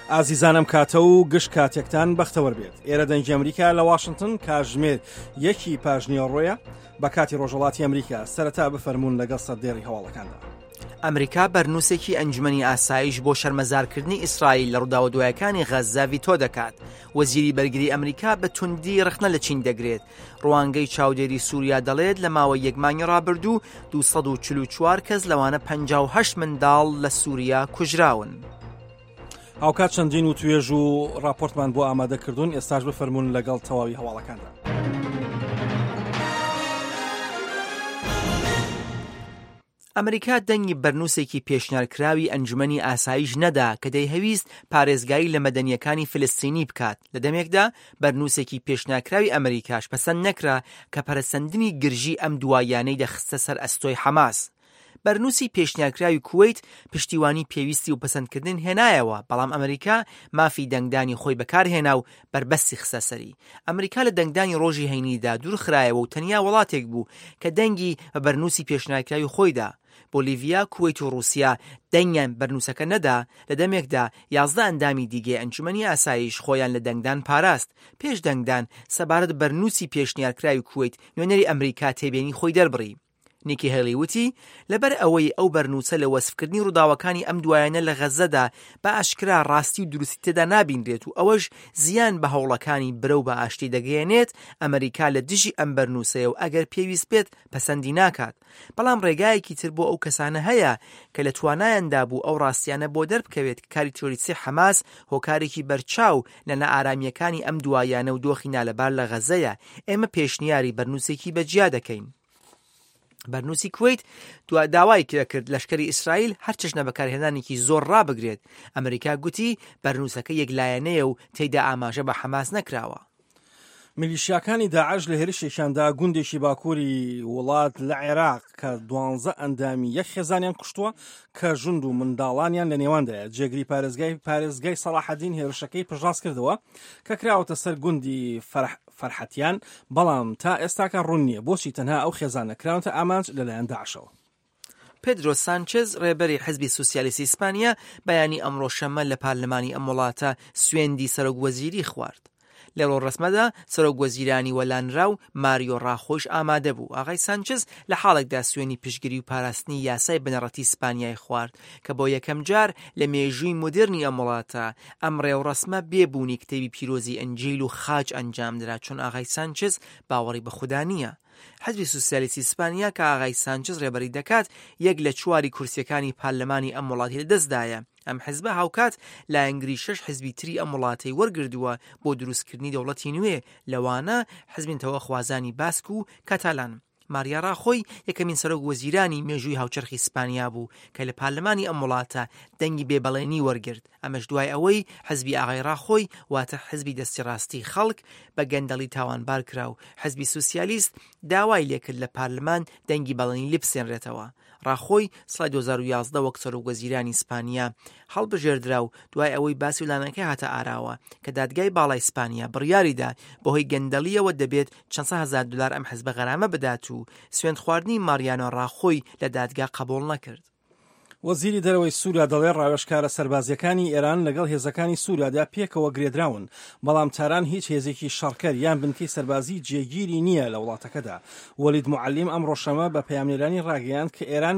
ئازیزانم کاتە و گشت کاتێکتان بەختەوەر بێت. ئێرە دەنگی ئەمریکا لە واشنگتن کاتژمێر 1 پاژنیۆڕۆیە بە کاتی ڕۆژهەڵاتی ئەمریکا سەرەتا بفەرمونون لەگەڵ سەردێڕی هەواڵەکاندا. ئەمریکا بەرنووسێکی ئەنجومەنی ئاسایش بۆ شەرمەزارکردنی ئیسرائیل لە ڕووداوە دوایەکانی غەزە ڤیتۆ دەکات. وەزیری بەرگری ئەمریکا بە توندی ڕخنە لە چین دەگرێت. ڕوانگەی چاودێری سووریا دەڵێت لە ماوەی یەک مانگی ڕابردوو 244 کەس لەوانە 58 منداڵ لە سووریا کوژراون. هاوکات چەندین و توێژ و راپۆرتمان بۆ ئامادەکردوون، ئێستاش بفەرمونون لەگەڵ تەواوی هەواڵەکاندا. ئەمریکا دەنگی بەرنووسێکی پێشنیارکراوی ئەنجومەنی ئاسایش نەدا کە دەیهەویست پارێزگایی لە مەدەنیەکانی فلستینی بکات. لە دەمێکدا بەرنووسێکی پێشنیارکراوی ئەمریکاش پەسەند نەکرا کە پەرەسەندنی گرژی ئەم دوایانەی دەخستە سەر ئەستۆی حەماس. بەرنووسی پێشنیارکراوی کوێیت پشتیوانی پێویستی و پەسەندکردن هێنایەوە، بەڵام ئەمریکا مافی دەنگدانی خۆی بەکارهێنا و بربەستی خستە سەری. ئەمریکا لە دەنگدانی ڕۆژی هەینیدا دوور خرایەوە و تەنیا وڵاتێک بوو کە دەنگی بە بەرنووسی پێشنیارکراوی خۆیدا. بۆلیڤیا، کوێیت و رووسیا دەنگیان بەرنووسەکە نەدا. لە دەمێکدا 11 ئەندامی دیگەی ئەنجومەنی ئاسایش خۆیان لە دەنگدان پاراست. پێش دەنگدان سەبارەت بەرنووسی پێشنیارکراوی کوێیت نوێنەری ئەمریکا تێبێنی خۆی دەربڕی. نیکی هێلی وتی لەبەر ئەوەی ئەو بەرنووسە لە وەسفکردنی ڕووداوەکانی ئەم دوایانە لە غەزەدا بە ئاشکرا ڕاستی و دروستی تێدا نابینرێت و ئەوەش زیان بە هەوڵەکانی برە و بە ئاشتی دەگەیەنێت، ئەمریکا لە دژی ئەم بەرنووسەیە و ئەگەر پێویست بێت پەسەندی ناکات. بەڵام ڕێگایەکی تر بۆ ئەو کەسانە هەیە کە لە توانایاندا بوو ئەو ڕاستیانە بۆ دەربکەوێت کە کاری تۆریسی حەماس هۆکارێکی بەرچاو لە نەئارامیەکانی ئەم دوایانە و دۆخی نالەبار لە غەزەیە. ئێمە پێشنیاری بەرنووسێکی بەجیا دەکەین. بەرنووسی کوێیت داوای کرد لەشکری ئیسرائیل هەر چەشنە بەکارهێنانێکی زۆر ڕابگرێت. ئەمریکا گوتی بەرنووسەکە یەکلایەنەیە و تێیدا ئاماژە بە حەماس نەکراوە. میلیشیاکانی داعش لە هێرشێکیاندا گوندێکی باکووری وڵات لە عێراق کە 12 ئەندامی یەک خێزانیان کوشتووە کە ژوند و منداڵانیان لە نێواندایە. جێگری پارێزگای سەلاحەدین هێرشەکەی پژڕاست کردەوە کە کراوەتە سەر گوندی فەرحەتیان، بەڵام تا ئێستاکە ڕوون نییە بۆچی تەنها ئەو خێزانە کراونتە ئامانج لەلایەن داعشەوە. پێدرۆ سانچێز ڕێبەری حزبی سوسیالیستی ئیسپانیا بەیانی ئەمڕۆ شەمە لە پارلەمانی ئەم وڵاتە سوێندی سەرۆکوەزیری خوارد. لەڕۆ ڕسمەدا سەرۆکوەزیرانی وەلانراو ماریۆ ڕاخۆش ئامادە بوو. ئاغای سانچز لە حاڵێکدا سوێنی پشتگیری و پاراستنی یاسای بنەڕەتی ئیسپانیای خوارد کە بۆ یەکەم جار لە مێژووی مدرنی ئەم وڵاتە ئەم ڕێوڕسمە بێبوونی کتێبی پیرۆزی ئەنجیل و خاج ئەنجامدرا، چون ئاغای سانچز باوەڕی بە خودا نییە. حزبی سوسیالیستی ئیسپانیا کە ئاغای سانچز ڕێبەری دەکات یەک لە 4 کورسیەکانی پارلەمانی ئەم وڵاتی لەدەستدایە. ئەم حزبە هاوکات لایەنگری 6 حزبی تری ئەم وڵاتەی وەرگردووە بۆ دروستکردنی دەوڵەتی نوێ، لەوانە حزبین تەوەخوازانی باسک و کاتالان. ماریا ڕاخۆی یەکەمین سەرۆکوەزیرانی مێژووی هاوچەرخی ئیسپانیا بوو کە لە پارلەمانی ئەم وڵاتە دەنگی بێبەڵێنی وەرگرت. ئەمەش دوای ئەوەی حزبی ئاغای ڕاخۆی واتە حزبی دەستی ڕاستی خەڵک بە گەندەڵی تاوانبار کرا و حزبی سوسیالیست داوای لێکرد لە پارلەمان دەنگی بەڵێنی لێبسێنرێتەوە. ڕاخۆی سڵای 2011 وەک سەرۆکوەزیرانی ئیسپانیا هەڵبژێردرا و دوای ئەوەی باسی ویلانەکەی هاتە ئاراوە کە دادگای باڵای ئیسپانیا بڕیاریدا بەهۆی گەندەڵیەوە دەبێت چەند هزار دلار ئەم حزبە غەرامە بدات و سوێند خواردنی ماریانۆ ڕاخۆی لە دادگا قبوڵ نەکرد. وەزیری دەرەوەی سووریا دەڵێ ڕاوێژکارە سەربازیەکانی ئێران لەگەڵ هێزەکانی سووریادا پێکەوە گرێدراون، بەڵام تاران هیچ هێزێکی شەڕکەر یان بنکەی سەربازی جێگیری نییە لە وڵاتەکەدا. وەلید موعەلیم ئەم ڕۆژەمە بە پەیامنێرانی ڕاگەیاند کە ئێران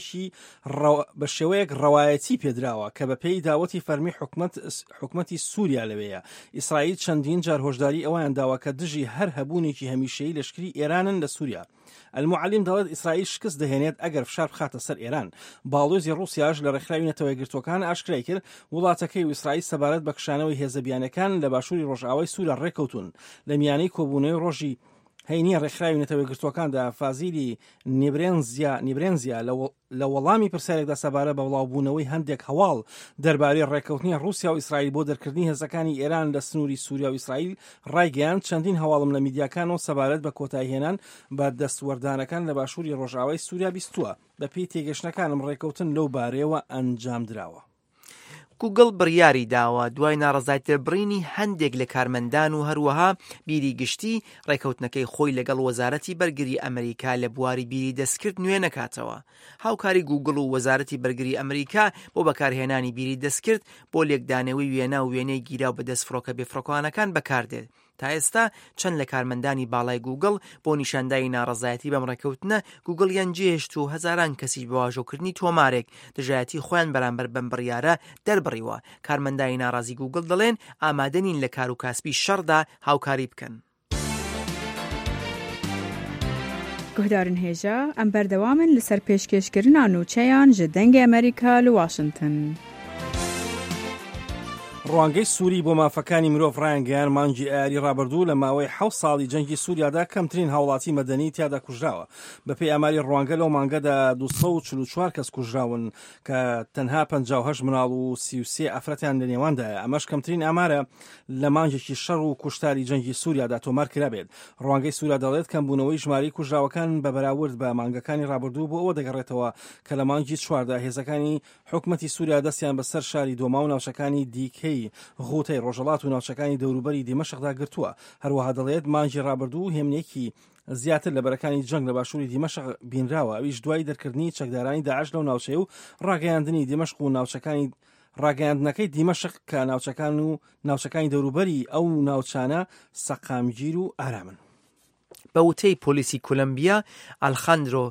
بە شێوەیەک ڕەوایەتی پێدراوە کە بە پێی داوەتی فەرمی حکومەتی سووریا لەوەیە. ئیسرائیل چەندین جار هۆشداری ئەویان داوە کە دژی هەر هەبوونێکی هەمیشەیی لەشکری ئێرانن لە سووریا. المعلم دەڵێت ئیسرائیل شکست دەهێنێت ئەگەر فشار بخاتە سەر ئێران. باڵۆزی رووسیاش لە ڕێکخراوی نەتەوەی گرتوەکان ئاشکرای کرد وڵاتەکەی و ئیسرائیل سەبارەت بە کشانەوەی هێزەبیانەکان لە باشووری ڕۆژئاوای سووریا ڕێکەوتون. لە میانەی کۆبوونەوەی ڕۆژی هەینی ڕێکخراوی نەتەوەی گرتوەکاندا فازیلی نیبرێنزیا لە وەڵامی پرسیارێکدا سەبارەت بە وڵاوبوونەوەی هەندێک هەواڵ دەربارەی ڕێکەوتنی رووسیا و ئیسرائیل بۆ دەرکردنی هێزەکانی ئێران لە سنووری سووریا و ئیسرائیل ڕایگەیاند چەندین هەواڵم لە میدیاکانەوە سەبارەت بە کۆتایهێنان بە دەستوەردانەکان لە باشووری ڕۆژئاوای سووریا بیستووە. بە پێی تێگەشتەکانم ڕێکەوتن لەو بارەیەوە ئەنجام دراوە. گوگل بڕیاری داوە دوای ناڕەزایەتیبڕینی هەندێک لە کارمەندان و هەروەها بیری گشتی ڕێکەوتنەکەی خۆی لەگەڵ وەزارەتی بەرگری ئەمریکا لە بواری بیری دەستکرد نوێ نەکاتەوە. هاوکاری گوگل و وەزارەتی بەرگری ئەمریکا بۆ بەکارهێنانی بیری دەستکرد بۆ لێکدانەوەی وێنە و وێنەی گیرا و بەدەستفرۆکە بێفڕۆکەوانەکان بەکاردێت. تا ئێستا چەند لە کارمەندانی باڵای گوگل بۆ نیشاندانی ناڕەزایەتی بەم ڕێکەوتنە گوگڵیان جێهێشت و هەزاران کەسیش بە واژۆکردنی تۆمارێک دژایەتی خۆیان بەرامبەر بەم بڕیارە دەربڕیوە. کارمەندانی ناڕازی گوگل دەڵێن ئامادەنین لە کار و کاسبی شەڕدا هاوکاری بکەن. گوهدارن هێژە ئەم بەردەوامن لەسەر پێشکەشکردنا نوچەیان ji dengê Amerîka li Washington. ڕوانگەی سووری بۆ مافەکانی مرۆڤ ڕایانگەیان مانگی ئایاری ڕابردوو لە ماوەی 7 ساڵی جەنگی سووریادا کەمترین هاوڵاتی مەدەنی تیادا کوژراوە. بەپێی ئاماری ڕوانگە لەو مانگەدا 244 کەس کوژراون کە تەنها 58 مناڵ و 33 ئافرەتیان لە نێواندایە. ئەمەش کەمترین ئامارە لە مانگێکی شەڕ و کوشتاری جەنگی سووریادا تۆمار کرابێت. ڕوانگەی سووریا دەڵێت کەمبوونەوەی ژماری کوژراوەکان بە بەراورد بە مانگەکانی ڕابردوو بۆ ئەوە دەگەڕێتەوە کە لە مانگی چواردا هێزەکانی حکومەتی سووریا دەستیان بەسەر شاری دۆما و ناوچەکانی دیکەی غوتەی ڕۆژهەڵات و ناوچەکانی دەوروبەری دیمەشقدا گرتووە. هەروەها دەڵێت مانگی ڕابردوو هێمنێکی زیاتر لە بەرەکانی جەنگ لە باشووری دیمەشق بینراوە. ئەویش دوای دەرکردنی چەکدارانی داعش لەو ناوچەیە و ڕاگەیاندنی دیمەشق و ناوچەکانی ڕاگەیاندنەکەی دیمەشق کە ناوچەکان و ناوچەکانی دەوروبەری ئەو ناوچانە سەقامگیر و ئارامن. بە وتەی پۆلیسی کۆلۆمبیا ئالخاندرۆ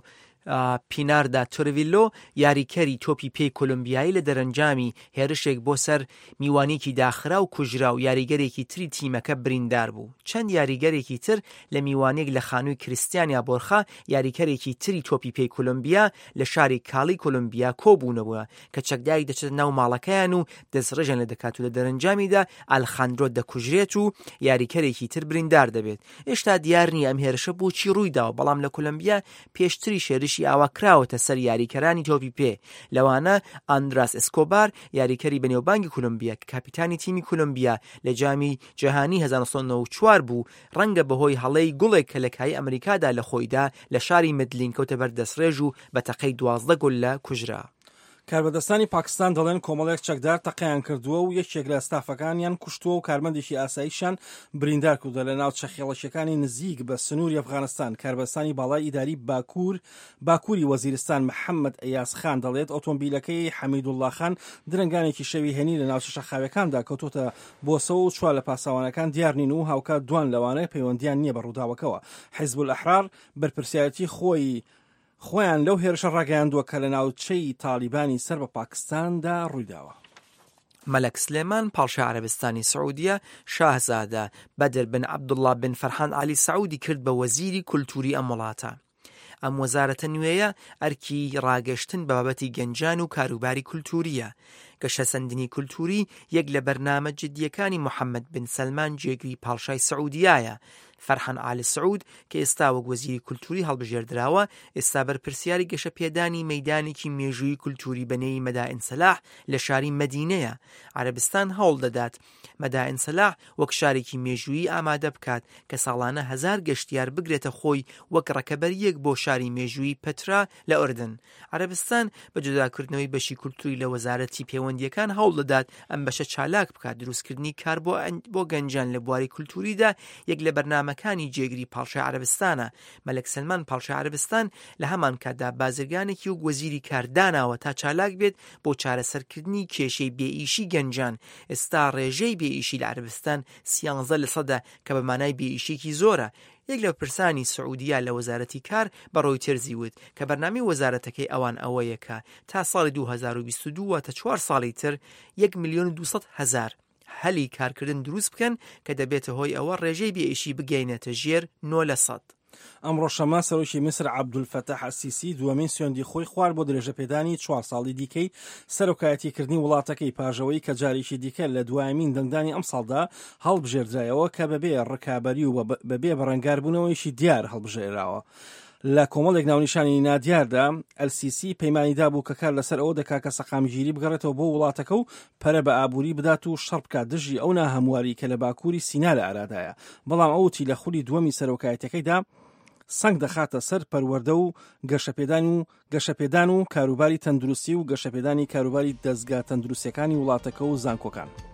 پیناردا تۆرڤیلۆ یاریکەری تۆپی پێی کۆلۆمبیایی لە دەرەنجامی هێرشێک بۆ سەر میوانێکی داخرا و کوژرا و یاریگەرێکی تری تیمەکە بریندار بوو. چەند یاریگەرێکی تر لە میوانێک لە خانووی کریستیانیا بۆرخا یاریکەرێکی تری تۆپی پێی کۆلۆمبیا لە شاری کاڵی کۆلۆمبیا کۆبوونەوە کە چەکداری دەچێت ناو ماڵەکەیان و دەستڕژەن لە دەکات و لە دەرەنجامیدا ئالخاندرۆ دەکوژرێت و یاریکەرێکی تر بریندار دەبێت. ئێشتا دیار نییە ئەم هێرشە بۆچی ڕوویداوە، بەڵام لە کۆلۆمبیا پێشتری شێرش ئاوا کراوەتە سەر یاریکەرانی تۆپی پێ. لەوانە ئاندراس ئسکۆبار یاریکەری بەنێوبانگی کۆلۆمبیا کە کاپیتانی تیمی کۆلۆمبیا لە جامی جەهانی 1994 بوو ڕەنگە بەهۆی هەڵەی گوڵێک کە لە کای ئەمریکادا لە خۆیدا لە شاری مدلین کەوتە بەردەستڕێژ و بە تەقەی 12 گۆل لە کوژرا. کاربەدەستانی پاکستان دەڵێن کۆمەڵێک چەکدار تەقەیان کردووە و یەکێک لە ستافەکانیان کوشتووە و کارمەندێکی ئاساییشان بریندار کردووە لە ناو چەخێڵەشیەکانی نزیک بە سنووری ئەفغانستان. کاربەدەستانی باڵای ئیداری باکووری وەزیرستان محەممەد ئەیاز خان دەڵێت ئۆتۆمبیلەکەی حەمیدوڵڵا خان درنگانێکی شەوی هێنی لە ناوچە شەخاوەکاندا کەوتۆتە بۆسەوە و چوار لە پاساوانەکان دیار نین و هاوکات دوان لەوانەیە پەیوەندیان نییە بە ڕووداوەکەوە. حیزب الئەحرار بەرپرسیارەتی خۆیان لەو هێرشە ڕاگەیاندووە کە لە ناوچەی تالیبانی سەر بە پاکستاندا ڕوویداوە. مەلەک سلێمان پاڵشای عەرەبستانی سعودیە شاهزادە بەدر بن عەبدوڵڵا بن فەرحان عالی سعودی کرد بە وەزیری کولتوری ئەم وڵاتە. ئەم وەزارەتە نوێیە ئەرکی ڕاگەشتن بە بابەتی گەنجان و کاروباری کولتوریە. گەشە سەندنی کولتوری یەک لە بەرنامە جدیەکانی محەممەد بن سەلمان جێگری پاڵشای سعودیایە. فەرحان عالی سعود کە ئێستا وەک وەزیری کولتوری هەڵبژێردراوە ئێستا بەرپرسیاری گەشە پێدانی مەیدانێکی مێژووی کولتوری بەنێوی مەدائین سەلاح لە شاری مەدینەیە. عەرەبستان هەوڵ دەدات مەدائین سەلاح وەک شارێکی مێژووی ئامادە بکات کە ساڵانە 1000 گەشتیار بگرێتە خۆی وەک ڕەکەبەریەک بۆ شاری مێژووی پەترا لە ئوردن. عەرەبستان بە جوداکردنەوەی بەشی کولتوری لە وەزارەتی پەیوەندیەکان هەوڵ دەدات ئەم بەشە چالاک بکات. دروستکردنی کار بۆ گەنجان لە بواری کولتوریدا یەک لە بەرنامەکانی جێگری پاڵشای عەرەبستانە. مەلەک سلمان پاڵشای عەرەبستان لە هەمان کاتدا بازرگانێکی و وەزیری کارداناوە تا چالاک بێت بۆ چارەسەرکردنی کێشەی بێئیشی گەنجان. ئێستا ڕێژەی بێئیشی لە عەرەبستان 13% کە بە مانای بێئیشێکی زۆرە. یەک لە پرسانی سعودیا لە وەزارەتی کار بە ڕۆیتەرز وت کە بەرنامی وەزارەتەکەی ئەوان ئەوەیە کە تا ساڵی 2022 تا 4 ساڵی تر 1,200,000 هەلی کارکردن دروست بکەن کە دەبێتە هۆی ئەوە ڕێژەی بێئیشی بگەینێتە ژێر 0%. ئەمڕۆ شەما سەرۆکی میسر عەبدولفەتاح ئەسیسی دووەمین سوێندی خۆی خوارد بۆ درێژەپێدانی 4 ساڵی دیکەی سەرۆکایەتیکردنی وڵاتەکەی پاژەوەی کە جارێکی دیکە لە دوایمین دەنگدانی ئەم ساڵدا هەڵبژێردرایەوە کە بەبێ ڕکابەری و بەبێ بەڕەنگاربوونەوەیشی دیار هەڵبژێراوە. لە کۆمەڵێک ناونیشانی نادیاردا ئەلسیسی پەیمانیدا بوو کە کار لەسەر ئەوە دەکا کە سەقامگیری بگەڕێتەوە بۆ وڵاتەکە و پەرە بە ئابووری بدات و شەڕ بکات دژی ئەو ناهەمواری کە لە باکووری سینا لە ئارادایە. بەڵام ئەوتی لە خولی دووەمی سەرۆکایەتەکەیدا سنگ دەخاتە سەر پەروەردە و گەشەپێدان و کاروباری تەندروستی و گەشەپێدانی کاروباری دەستگا تەندروستیەکانی وڵاتەکە و زانکۆکان.